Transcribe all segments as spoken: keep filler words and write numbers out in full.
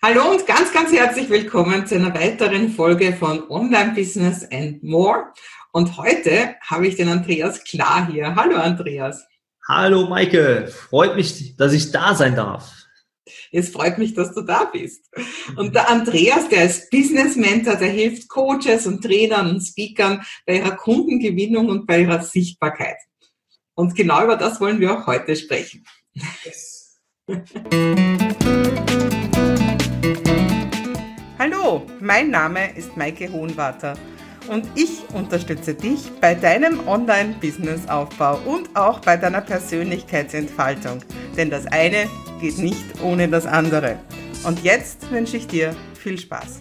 Hallo und ganz, ganz herzlich willkommen zu einer weiteren Folge von Online Business and More. Und heute habe ich den Andreas Klar hier. Hallo Andreas. Hallo Maike, freut mich, dass ich da sein darf. Es freut mich, dass du da bist. Und der Andreas, der ist Business Mentor, der hilft Coaches und Trainern und Speakern bei ihrer Kundengewinnung und bei ihrer Sichtbarkeit. Und genau über das wollen wir auch heute sprechen. Yes. Hallo, mein Name ist Maike Hohenwarter und ich unterstütze dich bei deinem Online-Business-Aufbau und auch bei deiner Persönlichkeitsentfaltung, denn das eine geht nicht ohne das andere. Und jetzt wünsche ich dir viel Spaß.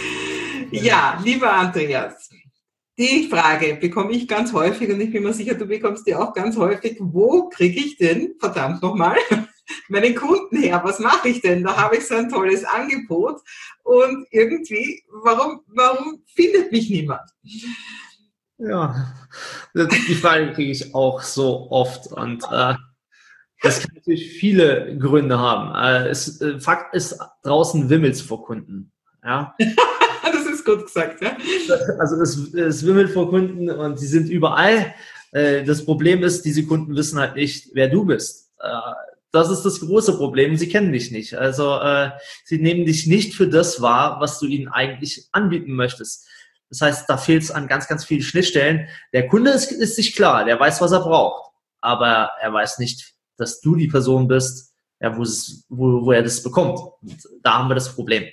Ja, lieber Andreas, die Frage bekomme ich ganz häufig und ich bin mir sicher, du bekommst die auch ganz häufig. Wo kriege ich denn, verdammt nochmal, meinen Kunden her? Was mache ich denn? Da habe ich so ein tolles Angebot und irgendwie, warum, warum findet mich niemand? Ja, die Frage kriege ich auch so oft und äh, das kann natürlich viele Gründe haben. Äh, es, äh, Fakt ist, draußen wimmelt's vor Kunden. Ja. Das ist gut gesagt, ja. Also es, es wimmelt vor Kunden und sie sind überall. Äh, das Problem ist, diese Kunden wissen halt nicht, wer du bist. Äh, Das ist das große Problem. Sie kennen dich nicht. Also äh, sie nehmen dich nicht für das wahr, was du ihnen eigentlich anbieten möchtest. Das heißt, da fehlt es an ganz, ganz vielen Schnittstellen. Der Kunde ist, ist sich klar, der weiß, was er braucht. Aber er weiß nicht, dass du die Person bist, ja, wo, es, wo, wo er das bekommt. Und da haben wir das Problem.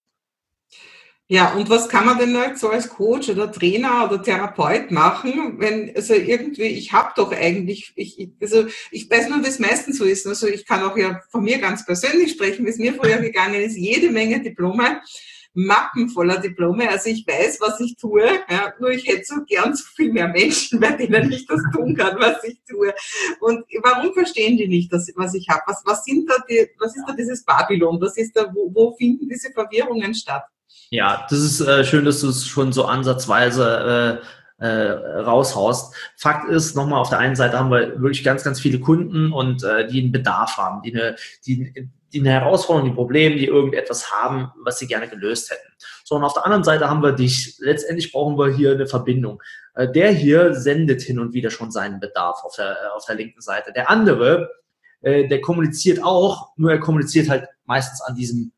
Ja, und was kann man denn halt so als Coach oder Trainer oder Therapeut machen, wenn, also irgendwie, ich habe doch eigentlich, ich, also ich weiß nur, wie es meistens so ist, also ich kann auch ja von mir ganz persönlich sprechen, wie es mir früher gegangen ist, jede Menge Diplome, Mappen voller Diplome, also ich weiß, was ich tue, ja, nur ich hätte so gern so viel mehr Menschen, bei denen ich das tun kann, was ich tue. Und warum verstehen die nicht, das, was ich habe? Was, was sind da die, was ist da dieses Babylon? Was ist da, wo, wo finden diese Verwirrungen statt? Ja, das ist äh, schön, dass du es schon so ansatzweise äh, äh, raushaust. Fakt ist, nochmal auf der einen Seite haben wir wirklich ganz, ganz viele Kunden und äh, die einen Bedarf haben, die eine, die, die eine Herausforderung, die Probleme, die irgendetwas haben, was sie gerne gelöst hätten. So, und auf der anderen Seite haben wir dich. Letztendlich brauchen wir hier eine Verbindung. Äh, der hier sendet hin und wieder schon seinen Bedarf auf der, auf der linken Seite. Der andere, äh, der kommuniziert auch, nur er kommuniziert halt meistens an diesem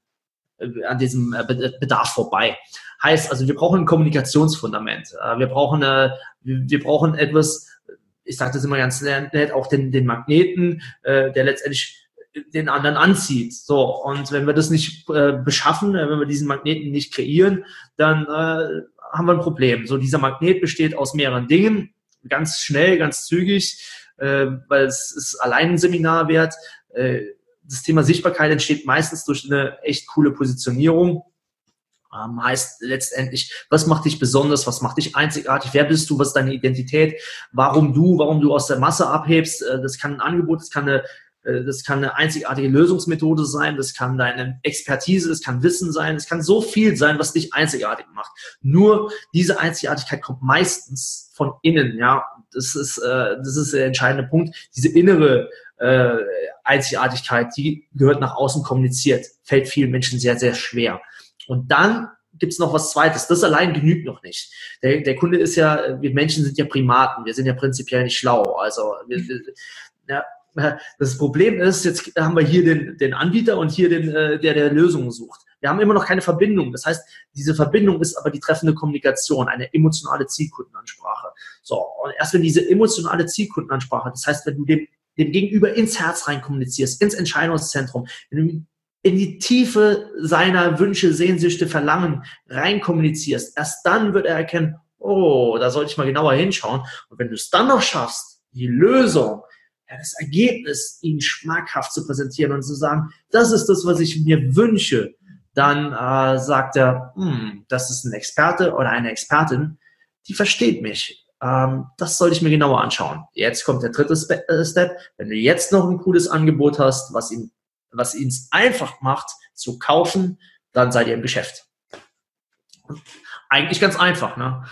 an diesem Bedarf vorbei. Heißt, also wir brauchen ein Kommunikationsfundament. Wir brauchen, eine, wir brauchen etwas, ich sage das immer ganz nett, auch den, den Magneten, der letztendlich den anderen anzieht. So, und wenn wir das nicht beschaffen, wenn wir diesen Magneten nicht kreieren, dann äh, haben wir ein Problem. So, dieser Magnet besteht aus mehreren Dingen, ganz schnell, ganz zügig, äh, weil es ist allein ein Seminar wert. Äh, Das Thema Sichtbarkeit entsteht meistens durch eine echt coole Positionierung. Ähm, heißt letztendlich, was macht dich besonders, was macht dich einzigartig, wer bist du, was ist deine Identität, warum du, warum du aus der Masse abhebst. Äh, das kann ein Angebot, das kann eine, äh, das kann eine einzigartige Lösungsmethode sein, das kann deine Expertise, das kann Wissen sein, es kann so viel sein, was dich einzigartig macht. Nur diese Einzigartigkeit kommt meistens von innen, ja. Das ist, äh, das ist der entscheidende Punkt. Diese innere äh, Einzigartigkeit, die gehört nach außen kommuniziert, fällt vielen Menschen sehr, sehr schwer. Und dann gibt's noch was Zweites. Das allein genügt noch nicht. Der, der Kunde ist ja, wir Menschen sind ja Primaten, wir sind ja prinzipiell nicht schlau. Also wir, ja, das Problem ist, jetzt haben wir hier den, den Anbieter und hier den, der der Lösungen sucht. Wir haben immer noch keine Verbindung. Das heißt, diese Verbindung ist aber die treffende Kommunikation, eine emotionale Zielkundenansprache. So, und erst wenn diese emotionale Zielkundenansprache, das heißt, wenn du dem, dem Gegenüber ins Herz rein kommunizierst, ins Entscheidungszentrum, wenn du in die Tiefe seiner Wünsche, Sehnsüchte, Verlangen rein kommunizierst, erst dann wird er erkennen, oh, da sollte ich mal genauer hinschauen. Und wenn du es dann noch schaffst, die Lösung, ja, das Ergebnis ihnen schmackhaft zu präsentieren und zu sagen, das ist das, was ich mir wünsche, dann äh, sagt er, hm, das ist ein Experte oder eine Expertin, die versteht mich. Ähm, das sollte ich mir genauer anschauen. Jetzt kommt der dritte Spe- äh, Step. Wenn du jetzt noch ein cooles Angebot hast, was ihn, was ihn einfach macht, zu kaufen, dann seid ihr im Geschäft. Eigentlich ganz einfach, ne?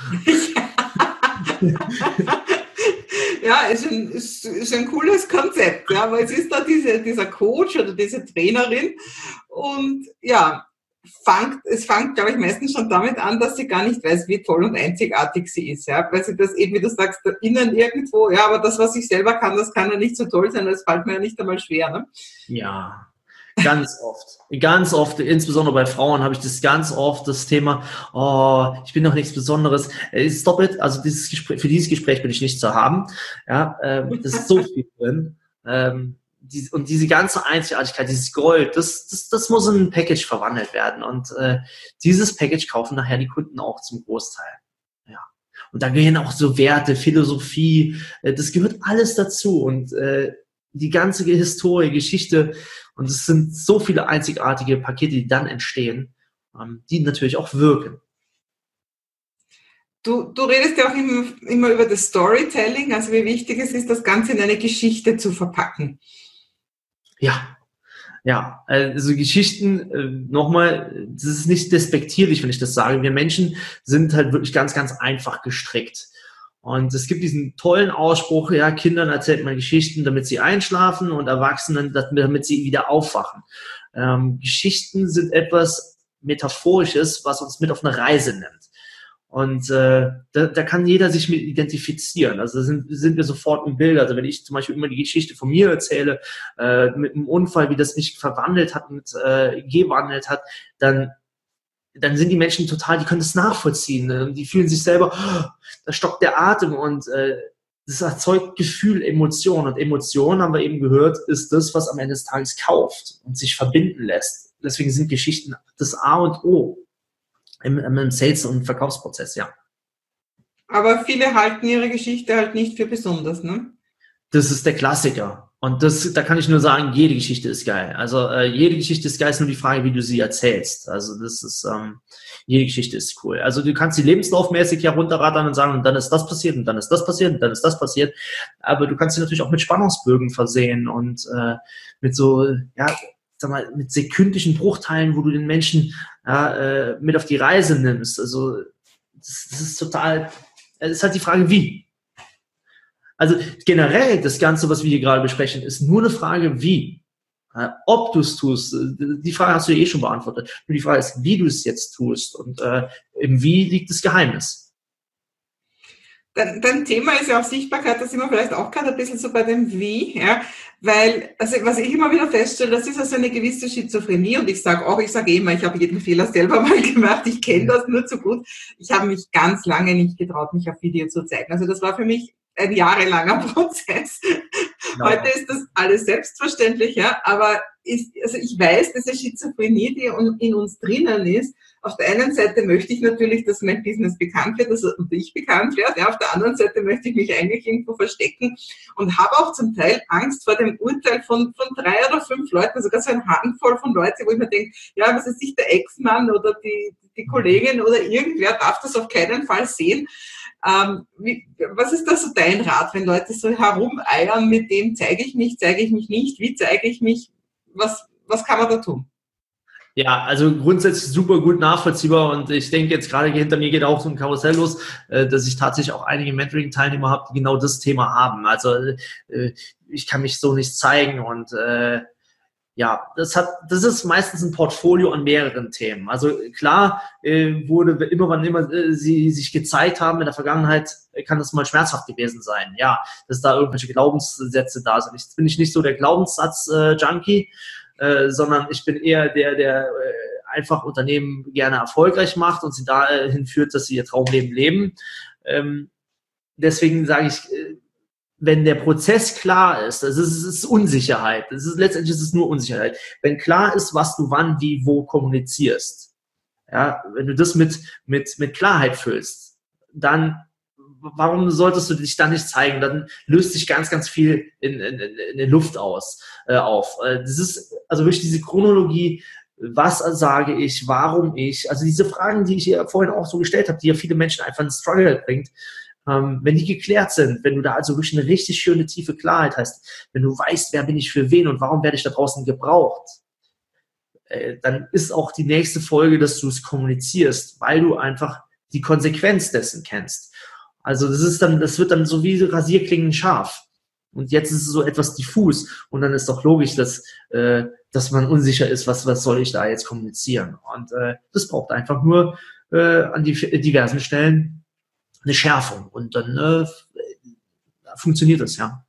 Ja, ist ein, ist, ist ein cooles Konzept, ja, weil es ist da diese, dieser Coach oder diese Trainerin und ja, fängt, es fängt, glaube ich, meistens schon damit an, dass sie gar nicht weiß, wie toll und einzigartig sie ist, ja, weil sie das eben, wie du sagst, da innen irgendwo, ja, aber das, was ich selber kann, das kann ja nicht so toll sein, das fällt mir ja nicht einmal schwer, ne? Ja. Ganz oft, ganz oft, insbesondere bei Frauen habe ich das ganz oft, das Thema, oh, ich bin doch nichts Besonderes. Stop it, also dieses Gespräch, für dieses Gespräch bin ich nicht zu haben. Ja, ähm, das ist so viel drin. Ähm, die, und diese ganze Einzigartigkeit, dieses Gold, das, das, das muss in ein Package verwandelt werden. Und äh, dieses Package kaufen nachher die Kunden auch zum Großteil. Ja. Und da gehören auch so Werte, Philosophie, äh, das gehört alles dazu. Und äh, die ganze Historie, Geschichte, und es sind so viele einzigartige Pakete, die dann entstehen, ähm, die natürlich auch wirken. Du, du redest ja auch immer, immer über das Storytelling, also wie wichtig es ist, das Ganze in eine Geschichte zu verpacken. Ja, ja, also Geschichten, äh, nochmal, das ist nicht despektierlich, wenn ich das sage. Wir Menschen sind halt wirklich ganz, ganz einfach gestrickt. Und es gibt diesen tollen Ausspruch, ja, Kindern erzählt man Geschichten, damit sie einschlafen und Erwachsenen, damit sie wieder aufwachen. Ähm, Geschichten sind etwas Metaphorisches, was uns mit auf eine Reise nimmt. Und äh, da, da kann jeder sich mit identifizieren. Also sind, sind wir sofort im Bild. Also wenn ich zum Beispiel immer die Geschichte von mir erzähle, äh, mit einem Unfall, wie das mich verwandelt hat und äh, gewandelt hat, dann dann sind die Menschen total, die können das nachvollziehen. Die fühlen sich selber, oh, da stockt der Atem und äh, das erzeugt Gefühl, Emotion. Und Emotion, haben wir eben gehört, ist das, was am Ende des Tages kauft und sich verbinden lässt. Deswegen sind Geschichten das A und O im, im Sales- und Verkaufsprozess, ja. Aber viele halten ihre Geschichte halt nicht für besonders, ne? Das ist der Klassiker. Und das, da kann ich nur sagen, jede Geschichte ist geil. Also äh, jede Geschichte ist geil, ist nur die Frage, wie du sie erzählst. Also das ist, ähm, jede Geschichte ist cool. Also du kannst sie lebenslaufmäßig herunterrattern und sagen, und dann ist das passiert, und dann ist das passiert, und dann ist das passiert. Aber du kannst sie natürlich auch mit Spannungsbögen versehen und äh, mit so, ja, sag mal, mit sekündlichen Bruchteilen, wo du den Menschen ja, äh, mit auf die Reise nimmst. Also das, das ist total, es ist halt die Frage, wie. Also generell, das Ganze, was wir hier gerade besprechen, ist nur eine Frage, wie. Äh, ob du es tust, die Frage hast du eh schon beantwortet. Nur die Frage ist, wie du es jetzt tust. Und äh, im Wie liegt das Geheimnis. Dein, dein Thema ist ja auch Sichtbarkeit, da sind wir vielleicht auch gerade ein bisschen so bei dem Wie, ja, weil, also was ich immer wieder feststelle, das ist also eine gewisse Schizophrenie und ich sage auch, ich sage immer, ich habe jeden Fehler selber mal gemacht, ich kenne das nur zu gut. Ich habe mich ganz lange nicht getraut, mich auf Video zu zeigen. Also das war für mich ein jahrelanger Prozess. Genau. Heute ist das alles selbstverständlich, ja, aber ist, also ich weiß, diese Schizophrenie, die in uns drinnen ist, auf der einen Seite möchte ich natürlich, dass mein Business bekannt wird, dass ich bekannt werde, ja, auf der anderen Seite möchte ich mich eigentlich irgendwo verstecken und habe auch zum Teil Angst vor dem Urteil von, von drei oder fünf Leuten, sogar so eine Handvoll von Leuten, wo ich mir denke, ja, was ist nicht der Ex-Mann oder die, die Kollegin oder irgendwer darf das auf keinen Fall sehen. Ähm, wie, was ist da so dein Rat, wenn Leute so herumeiern mit dem, zeige ich mich, zeige ich mich nicht, wie zeige ich mich, was, was kann man da tun? Ja, also grundsätzlich super gut nachvollziehbar und ich denke jetzt gerade hinter mir geht auch so ein Karussell los, dass ich tatsächlich auch einige Mentoring-Teilnehmer habe, die genau das Thema haben. Also ich kann mich so nicht zeigen und äh, ja, das hat, das ist meistens ein Portfolio an mehreren Themen. Also klar äh, wurde immer, wann immer äh, sie sich gezeigt haben in der Vergangenheit, kann das mal schmerzhaft gewesen sein. Ja, dass da irgendwelche Glaubenssätze da sind. Jetzt bin ich nicht so der Glaubenssatz-Junkie, äh, sondern ich bin eher der, der äh, einfach Unternehmen gerne erfolgreich macht und sie dahin führt, dass sie ihr Traumleben leben. Ähm, deswegen sage ich, äh, wenn der Prozess klar ist, das ist, das ist Unsicherheit, das ist, letztendlich ist es nur Unsicherheit. Wenn klar ist, was du wann, wie, wo kommunizierst, ja, wenn du das mit, mit, mit Klarheit füllst, dann, warum solltest du dich dann nicht zeigen? Dann löst sich ganz, ganz viel in, in, in der Luft aus, äh, auf. Das ist, also wirklich diese Chronologie, was sage ich, warum ich, also diese Fragen, die ich hier vorhin auch so gestellt habe, die ja viele Menschen einfach in Struggle bringt, Ähm, wenn die geklärt sind, wenn du da also wirklich eine richtig schöne, tiefe Klarheit hast, wenn du weißt, wer bin ich für wen und warum werde ich da draußen gebraucht, äh, dann ist auch die nächste Folge, dass du es kommunizierst, weil du einfach die Konsequenz dessen kennst. Also das ist dann, das wird dann so wie Rasierklingen scharf. Und jetzt ist es so etwas diffus. Und dann ist doch logisch, dass, äh, dass man unsicher ist, was, was soll ich da jetzt kommunizieren. Und äh, das braucht einfach nur äh, an die diversen Stellen eine Schärfung. Und dann äh, funktioniert das, ja.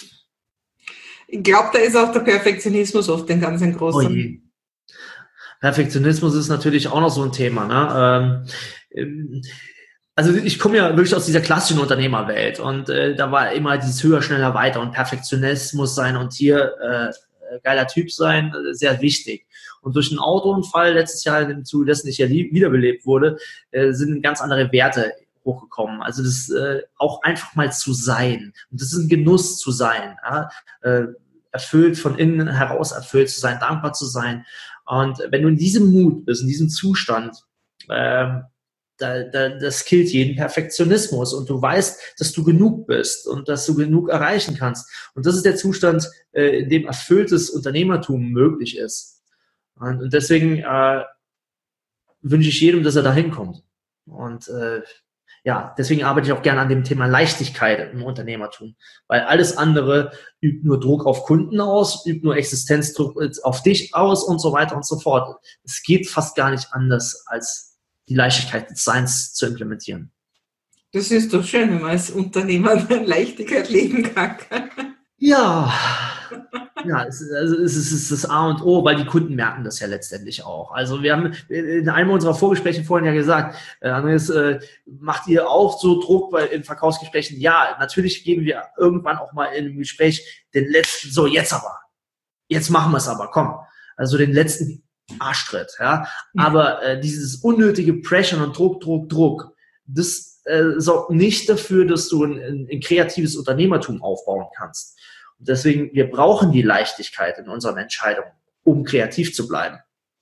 Ich glaube, da ist auch der Perfektionismus oft ein ganz ein großer. Oh Perfektionismus ist natürlich auch noch so ein Thema. Ne? Ähm, also ich komme ja wirklich aus dieser klassischen Unternehmerwelt und äh, da war immer dieses höher, schneller, weiter und Perfektionismus sein und hier äh, geiler Typ sein, äh, sehr wichtig. Und durch einen Autounfall letztes Jahr, im Zuge dessen ich ja wiederbelebt wurde, äh, sind ganz andere Werte hochgekommen. Also das äh, auch einfach mal zu sein. Und das ist ein Genuss zu sein. Ja? Äh, erfüllt, von innen heraus erfüllt zu sein, dankbar zu sein. Und wenn du in diesem Mut bist, in diesem Zustand, äh, da, da, das killt jeden Perfektionismus und du weißt, dass du genug bist und dass du genug erreichen kannst. Und das ist der Zustand, äh, in dem erfülltes Unternehmertum möglich ist. Und, und deswegen äh, wünsche ich jedem, dass er da hinkommt. Und äh, ja, deswegen arbeite ich auch gerne an dem Thema Leichtigkeit im Unternehmertum, weil alles andere übt nur Druck auf Kunden aus, übt nur Existenzdruck auf dich aus und so weiter und so fort. Es geht fast gar nicht anders, als die Leichtigkeit des Seins zu implementieren. Das ist doch schön, wenn man als Unternehmer Leichtigkeit leben kann. Ja, ja, es ist, also es ist das A und O, weil die Kunden merken das ja letztendlich auch. Also wir haben in einem unserer Vorgespräche vorhin ja gesagt, äh, Andreas, äh, macht ihr auch so Druck bei in Verkaufsgesprächen? Ja, natürlich geben wir irgendwann auch mal in einem Gespräch den letzten, so jetzt aber, jetzt machen wir es aber, komm, also den letzten Arschtritt, ja. Aber äh, dieses unnötige Pressure und Druck, Druck, Druck, das äh, sorgt nicht dafür, dass du ein, ein, ein kreatives Unternehmertum aufbauen kannst. Und deswegen, wir brauchen die Leichtigkeit in unseren Entscheidungen, um kreativ zu bleiben.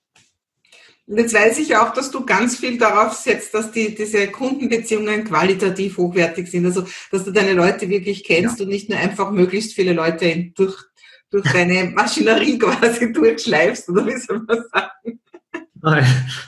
Und jetzt weiß ich auch, dass du ganz viel darauf setzt, dass die, diese Kundenbeziehungen qualitativ hochwertig sind. Also, dass du deine Leute wirklich kennst, ja, und nicht nur einfach möglichst viele Leute in, durch, durch deine Maschinerie quasi durchschleifst, oder wie soll man sagen? Nein.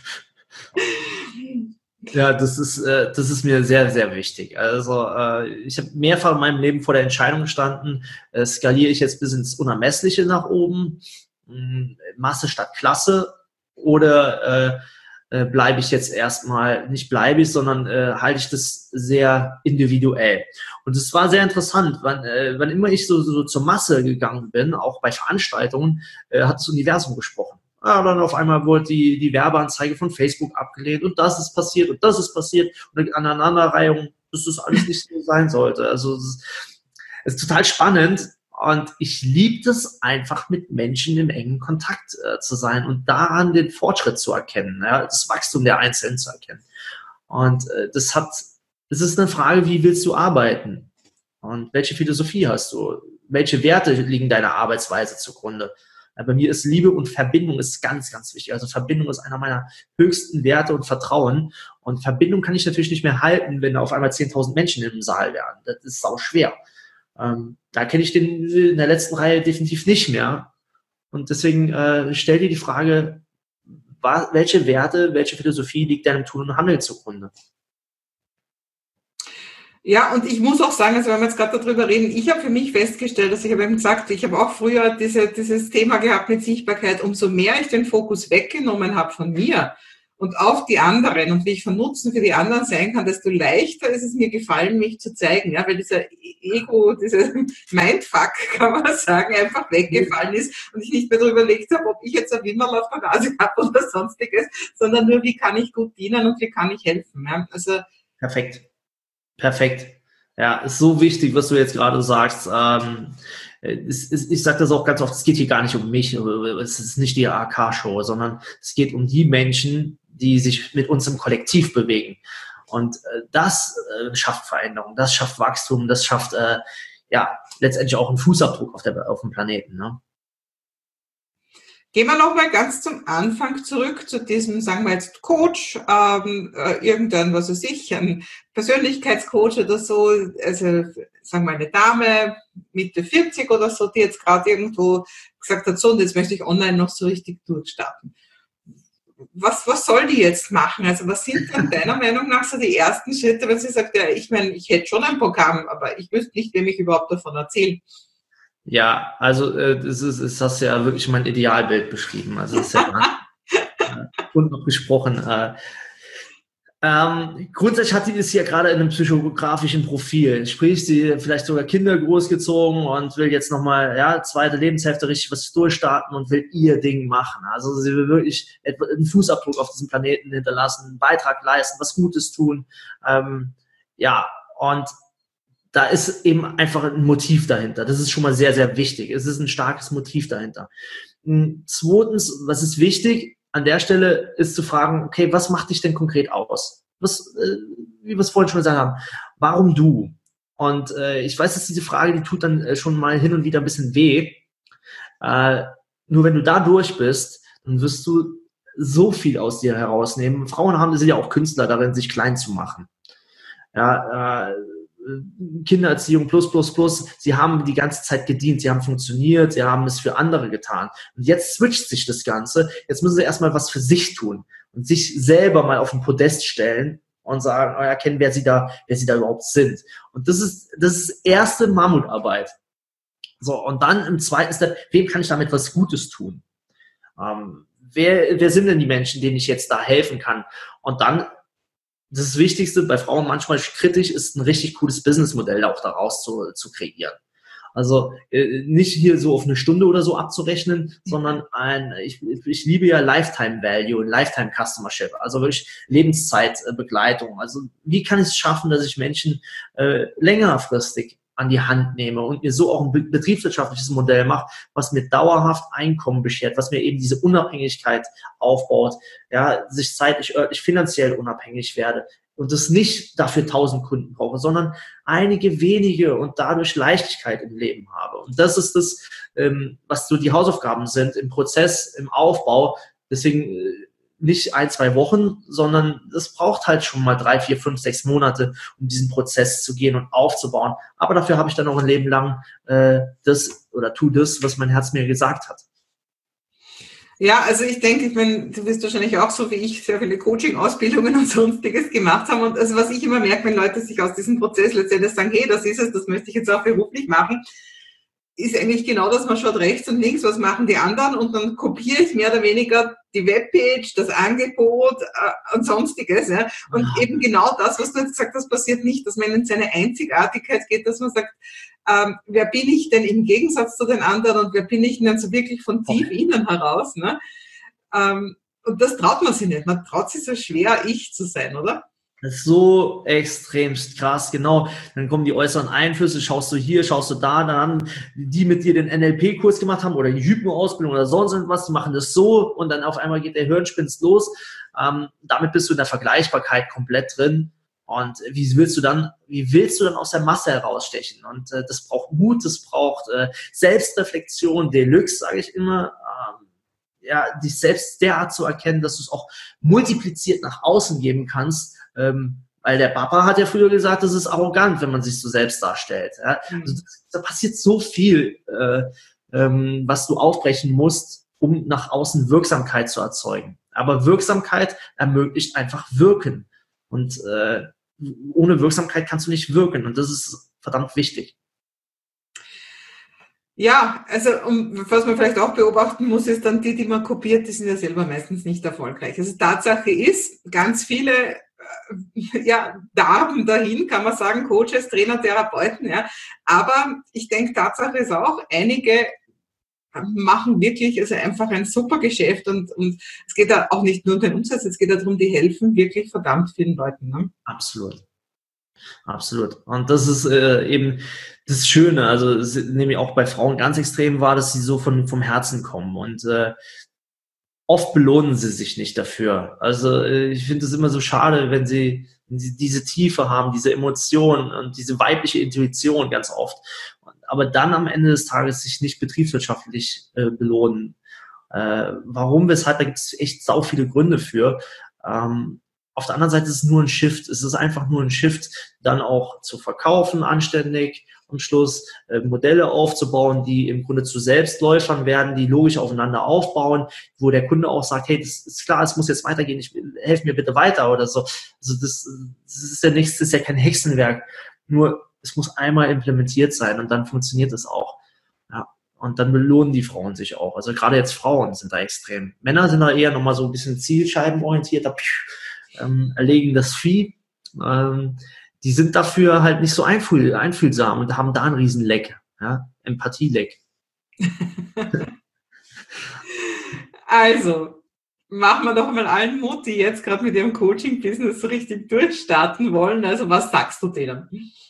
Ja, das ist, äh, das ist mir sehr, sehr wichtig. Also äh, ich habe mehrfach in meinem Leben vor der Entscheidung gestanden, äh, skaliere ich jetzt bis ins Unermessliche nach oben, mh, Masse statt Klasse, oder äh, äh, bleibe ich jetzt erstmal, nicht bleibe ich, sondern äh, halte ich das sehr individuell. Und es war sehr interessant, wann, äh, wann immer ich so, so zur Masse gegangen bin, auch bei Veranstaltungen, äh, hat das Universum gesprochen. Ja, dann auf einmal wurde die, die Werbeanzeige von Facebook abgelehnt und das ist passiert und das ist passiert und eine Aneinanderreihung, dass das alles nicht so sein sollte. Also es ist, es ist total spannend und ich liebe es einfach, mit Menschen im engen Kontakt äh, zu sein und daran den Fortschritt zu erkennen, ja, das Wachstum der Einzelnen zu erkennen. Und äh, das hat, es ist eine Frage, wie willst du arbeiten und welche Philosophie hast du? Welche Werte liegen deiner Arbeitsweise zugrunde? Bei mir ist Liebe und Verbindung ist ganz, ganz wichtig. Also Verbindung ist einer meiner höchsten Werte und Vertrauen. Und Verbindung kann ich natürlich nicht mehr halten, wenn da auf einmal zehntausend Menschen im Saal wären. Das ist sau schwer. Ähm, da kenne ich den in der letzten Reihe definitiv nicht mehr. Und deswegen äh, stell dir die Frage, was, welche Werte, welche Philosophie liegt deinem Tun und Handeln zugrunde? Ja, und ich muss auch sagen, also wenn wir jetzt gerade darüber reden, ich habe für mich festgestellt, dass ich habe eben gesagt, ich habe auch früher diese, dieses Thema gehabt mit Sichtbarkeit, umso mehr ich den Fokus weggenommen habe von mir und auf die anderen und wie ich von Nutzen für die anderen sein kann, desto leichter ist es mir gefallen, mich zu zeigen, ja, weil dieser Ego, dieser Mindfuck, kann man sagen, einfach weggefallen ist und ich nicht mehr darüber überlegt habe, ob ich jetzt ein Wimmerl auf der Nase habe oder sonstiges, sondern nur, wie kann ich gut dienen und wie kann ich helfen, ja, also. Perfekt. Perfekt. Ja, ist so wichtig, was du jetzt gerade sagst. Ähm, es, es, ich sage das auch ganz oft, es geht hier gar nicht um mich, es ist nicht die A K-Show, sondern es geht um die Menschen, die sich mit uns im Kollektiv bewegen. Und äh, das äh, schafft Veränderung, das schafft Wachstum, das schafft äh, ja letztendlich auch einen Fußabdruck auf, der, auf dem Planeten. Ne? Gehen wir nochmal ganz zum Anfang zurück zu diesem, sagen wir jetzt, Coach, ähm, äh, irgendein, was weiß ich, ein Persönlichkeitscoach oder so, also sagen wir eine Dame, Mitte vierzig oder so, die jetzt gerade irgendwo gesagt hat, so, und jetzt möchte ich online noch so richtig durchstarten. was, was soll die jetzt machen? Also was sind dann deiner Meinung nach so die ersten Schritte, wenn sie sagt, ja, ich meine, ich hätte schon ein Programm, aber ich wüsste nicht, wem ich überhaupt davon erzähle. Ja, also äh, das ist, ist das ja wirklich mein Idealbild beschrieben. Also das ist ja und noch gesprochen. Äh, ähm, grundsätzlich hat sie es hier gerade in einem psychografischen Profil. Sprich, sie vielleicht sogar Kinder großgezogen und will jetzt nochmal, ja, zweite Lebenshälfte richtig was durchstarten und will ihr Ding machen. Also sie will wirklich einen Fußabdruck auf diesem Planeten hinterlassen, einen Beitrag leisten, was Gutes tun. Ähm, ja, und da ist eben einfach ein Motiv dahinter. Das ist schon mal sehr, sehr wichtig. Es ist ein starkes Motiv dahinter. Zweitens, was ist wichtig an der Stelle, ist zu fragen, okay, was macht dich denn konkret aus? Was, äh, wie wir es vorhin schon gesagt haben, warum du? Und äh, ich weiß, dass diese Frage, die tut dann äh, schon mal hin und wieder ein bisschen weh. Äh, nur wenn du da durch bist, dann wirst du so viel aus dir herausnehmen. Frauen haben, sind ja auch Künstler darin, sich klein zu machen. Ja, äh, Kindererziehung plus, plus, plus. Sie haben die ganze Zeit gedient, sie haben funktioniert, sie haben es für andere getan. Und jetzt switcht sich das Ganze. Jetzt müssen sie erstmal was für sich tun und sich selber mal auf den Podest stellen und sagen, oh, erkennen, wer sie da, wer sie da überhaupt sind. Und das ist, das ist erste Mammutarbeit. So. Und dann im zweiten Step, wem kann ich damit was Gutes tun? Ähm, wer, wer sind denn die Menschen, denen ich jetzt da helfen kann? Und dann, das Wichtigste bei Frauen manchmal kritisch ist, ein richtig cooles Businessmodell auch daraus zu, zu kreieren. Also äh, nicht hier so auf eine Stunde oder so abzurechnen, sondern ein, ich, ich liebe ja Lifetime Value, Lifetime Customership, also wirklich Lebenszeitbegleitung. Also wie kann ich es schaffen, dass ich Menschen äh, längerfristig an die Hand nehme und mir so auch ein betriebswirtschaftliches Modell mache, was mir dauerhaft Einkommen beschert, was mir eben diese Unabhängigkeit aufbaut, ja, sich zeitlich, örtlich, finanziell unabhängig werde und das nicht dafür tausend Kunden brauche, sondern einige wenige und dadurch Leichtigkeit im Leben habe. Und das ist das, ähm, was so die Hausaufgaben sind im Prozess, im Aufbau. Deswegen äh, nicht ein, zwei Wochen, sondern es braucht halt schon mal drei, vier, fünf, sechs Monate, um diesen Prozess zu gehen und aufzubauen. Aber dafür habe ich dann auch ein Leben lang äh, das oder tu das, was mein Herz mir gesagt hat. Ja, also ich denke, ich meine, du wirst wahrscheinlich auch so wie ich sehr viele Coaching-Ausbildungen und sonstiges gemacht haben. Und also was ich immer merke, wenn Leute sich aus diesem Prozess letztendlich sagen, hey, das ist es, das möchte ich jetzt auch beruflich machen, ist eigentlich genau das, man schaut rechts und links, was machen die anderen und dann kopiere ich mehr oder weniger die Webpage, das Angebot äh, und sonstiges. Ja. Und ja. Eben genau das, was du jetzt gesagt hast, passiert nicht, dass man in seine Einzigartigkeit geht, dass man sagt, ähm, wer bin ich denn im Gegensatz zu den anderen und wer bin ich denn so wirklich von tief okay. innen heraus. Ne? Ähm, und das traut man sich nicht. Man traut sich so schwer, ich zu sein, oder? Das ist so extremst krass, genau. Dann kommen die äußeren Einflüsse, schaust du hier, schaust du da, dann haben die mit dir den N L P-Kurs gemacht haben oder die Hypno-Ausbildung oder sonst was, die machen das so und dann auf einmal geht der Hirnspinst los. Ähm, damit bist du in der Vergleichbarkeit komplett drin. Und wie willst du dann, wie willst du dann aus der Masse herausstechen? Und äh, das braucht Mut, das braucht äh, Selbstreflexion, Deluxe, sage ich immer. Ähm, ja, dich selbst derart zu erkennen, dass du es auch multipliziert nach außen geben kannst. Ähm, weil der Papa hat ja früher gesagt, das ist arrogant, wenn man sich so selbst darstellt. Ja? Mhm. Also, da passiert so viel, äh, ähm, was du aufbrechen musst, um nach außen Wirksamkeit zu erzeugen. Aber Wirksamkeit ermöglicht einfach Wirken. Und äh, ohne Wirksamkeit kannst du nicht wirken. Und das ist verdammt wichtig. Ja, also um, was man vielleicht auch beobachten muss, ist dann die, die man kopiert, die sind ja selber meistens nicht erfolgreich. Also Tatsache ist, ganz viele äh, ja, darben dahin, kann man sagen, Coaches, Trainer, Therapeuten, ja. Aber ich denke, Tatsache ist auch, einige machen wirklich also einfach ein super Geschäft und, und es geht da auch nicht nur um den Umsatz, es geht darum, die helfen wirklich verdammt vielen Leuten. Ne? Absolut. Absolut. Und das ist äh, eben das Schöne, also es nämlich auch bei Frauen ganz extrem war, dass sie so von vom Herzen kommen und äh, oft belohnen sie sich nicht dafür. Also äh, ich finde es immer so schade, wenn sie, wenn sie diese Tiefe haben, diese Emotionen und diese weibliche Intuition ganz oft, aber dann am Ende des Tages sich nicht betriebswirtschaftlich äh, belohnen. Äh, warum, weshalb, da gibt es echt sau viele Gründe für. Ähm, Auf der anderen Seite ist es nur ein Shift. Es ist einfach nur ein Shift, dann auch zu verkaufen anständig am Schluss, äh, Modelle aufzubauen, die im Grunde zu Selbstläufern werden, die logisch aufeinander aufbauen, wo der Kunde auch sagt, hey, das ist klar, es muss jetzt weitergehen, ich, helf mir bitte weiter oder so. Also das, das ist ja nichts, das ist ja kein Hexenwerk, nur es muss einmal implementiert sein und dann funktioniert es auch. Ja. Und dann belohnen die Frauen sich auch. Also gerade jetzt Frauen sind da extrem. Männer sind da eher nochmal so ein bisschen zielscheibenorientierter, ähm, erlegen das Vieh. Ähm, die sind dafür halt nicht so einfühl einfühlsam und haben da einen riesen Leck, ja? Empathie-Leck. Also, machen wir doch mal allen Mut, die jetzt gerade mit ihrem Coaching-Business so richtig durchstarten wollen. Also, was sagst du denen?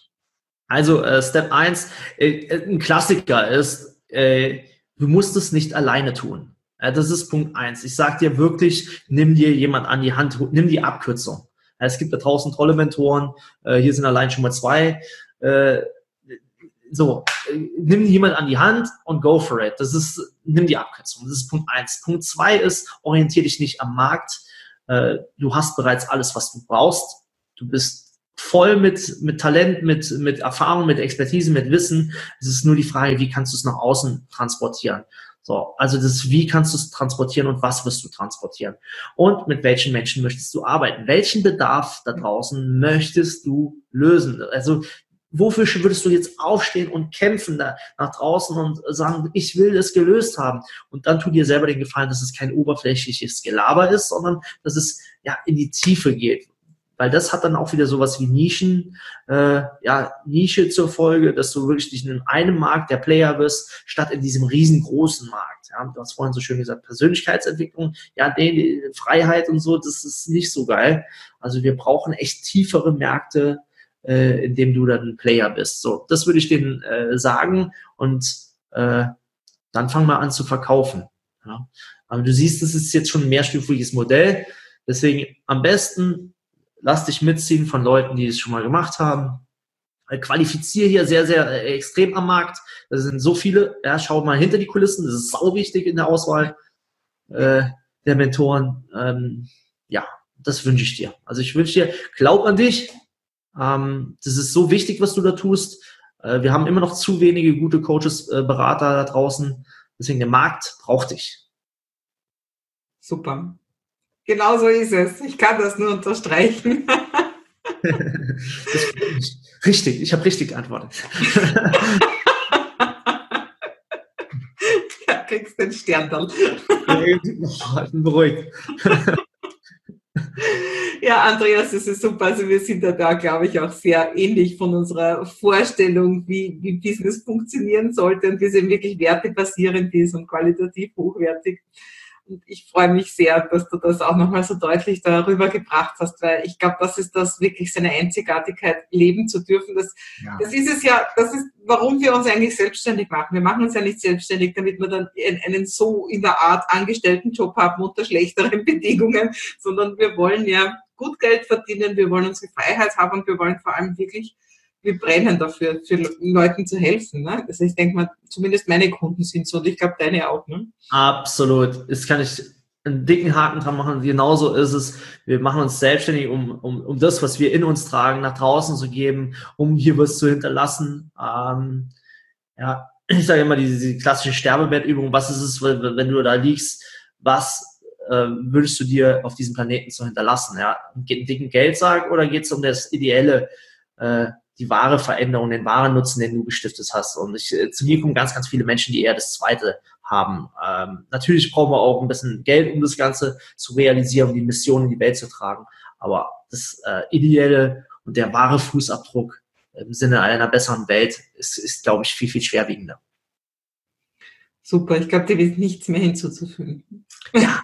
Also, äh, Step eins, äh, ein Klassiker ist, äh, du musst es nicht alleine tun. Äh, das ist Punkt eins. Ich sag dir wirklich, nimm dir jemand an die Hand, nimm die Abkürzung. Äh, es gibt da draußen tolle Mentoren, äh, hier sind allein schon mal zwei. Äh, so, äh, nimm jemand an die Hand und go for it. Das ist, nimm die Abkürzung. Das ist Punkt eins. Punkt zwei ist, orientier dich nicht am Markt. Äh, du hast bereits alles, was du brauchst. Du bist voll mit, mit Talent, mit, mit Erfahrung, mit Expertise, mit Wissen. Es ist nur die Frage, wie kannst du es nach außen transportieren? So, also das, wie kannst du es transportieren und was wirst du transportieren? Und mit welchen Menschen möchtest du arbeiten? Welchen Bedarf da draußen möchtest du lösen? Also, wofür würdest du jetzt aufstehen und kämpfen da nach draußen und sagen, ich will es gelöst haben? Und dann tu dir selber den Gefallen, dass es kein oberflächliches Gelaber ist, sondern dass es ja in die Tiefe geht. Weil das hat dann auch wieder sowas wie Nischen, äh, ja, Nische zur Folge, dass du wirklich nicht in einem Markt der Player bist, statt in diesem riesengroßen Markt. Ja, du hast vorhin so schön gesagt, Persönlichkeitsentwicklung, ja, die Freiheit und so, das ist nicht so geil. Also wir brauchen echt tiefere Märkte, äh, in dem du dann ein Player bist. So, das würde ich denen äh, sagen und äh, dann fang mal an zu verkaufen. Ja. Aber du siehst, das ist jetzt schon ein mehrstufiges Modell, deswegen am besten lass dich mitziehen von Leuten, die es schon mal gemacht haben. Qualifiziere hier sehr, sehr äh, extrem am Markt. Das sind so viele. Ja, schau mal hinter die Kulissen. Das ist sau wichtig in der Auswahl äh, der Mentoren. Ähm, ja, das wünsche ich dir. Also ich wünsche dir, glaub an dich. Ähm, das ist so wichtig, was du da tust. Äh, wir haben immer noch zu wenige gute Coaches, äh, Berater da draußen. Deswegen der Markt braucht dich. Super. Genau so ist es. Ich kann das nur unterstreichen. Das richtig, ich habe richtig geantwortet. Ja, kriegst den Stern dann. Ich bin beruhigt. Ja, Andreas, das ist super. Also wir sind ja da, glaube ich, auch sehr ähnlich von unserer Vorstellung, wie, wie Business funktionieren sollte und wie es eben wirklich wertebasierend ist und qualitativ hochwertig. Und ich freue mich sehr, dass du das auch nochmal so deutlich darüber gebracht hast, weil ich glaube, das ist das wirklich seine Einzigartigkeit, leben zu dürfen. Das, ja. das ist es ja, das ist, warum wir uns eigentlich selbstständig machen. Wir machen uns ja nicht selbstständig, damit wir dann einen so in der Art angestellten Job haben unter schlechteren Bedingungen, sondern wir wollen ja gut Geld verdienen, wir wollen unsere Freiheit haben und wir wollen vor allem wirklich, wir brennen dafür, für Leuten zu helfen. Ne? Also ich denke mal, zumindest meine Kunden sind so und ich glaube, deine auch. Ne? Absolut. Jetzt kann ich einen dicken Haken dran machen. Genauso ist es. Wir machen uns selbstständig, um, um, um das, was wir in uns tragen, nach draußen zu geben, um hier was zu hinterlassen. Ähm, ja, ich sage immer diese, diese klassische Sterbebettübung. Was ist es, wenn du da liegst? Was äh, würdest du dir auf diesem Planeten zu hinterlassen? Ja, geht einen dicken Geldsack oder geht es um das Ideelle, äh, die wahre Veränderung, den wahren Nutzen, den du gestiftet hast. Und ich, zu mir kommen ganz, ganz viele Menschen, die eher das Zweite haben. Ähm, natürlich brauchen wir auch ein bisschen Geld, um das Ganze zu realisieren, um die Mission in die Welt zu tragen. Aber das äh, Ideelle und der wahre Fußabdruck im Sinne einer besseren Welt ist, ist, glaube ich, viel, viel schwerwiegender. Super, ich glaube, dem ist nichts mehr hinzuzufügen. Ja.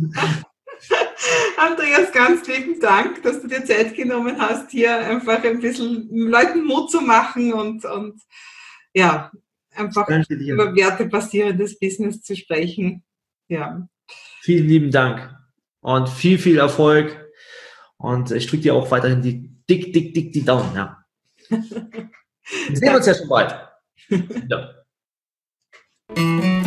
Andreas, ganz lieben Dank, dass du dir Zeit genommen hast, hier einfach ein bisschen Leuten Mut zu machen und, und ja, einfach über wertebasierendes Business zu sprechen. Ja. Vielen lieben Dank und viel, viel Erfolg und ich drücke dir auch weiterhin die dick, dick, dick die Daumen. Ja. Wir sehen uns ja schon bald. Ja.